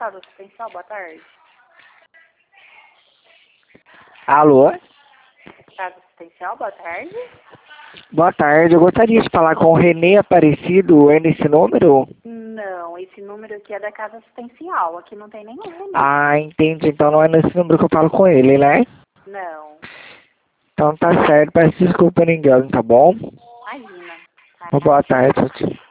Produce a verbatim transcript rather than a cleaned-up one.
casa assistencial, boa tarde. Alô? Casa assistencial, boa tarde. Boa tarde, eu gostaria de falar com o Renê Aparecido, é nesse número? Não, esse número aqui é da casa assistencial, aqui não tem nenhum Renê. Ah, entendi, então não é nesse número que eu falo com ele, né? Não, Então tá certo, peço desculpa no engano, tá bom? imagina. Boa tarde, tchau.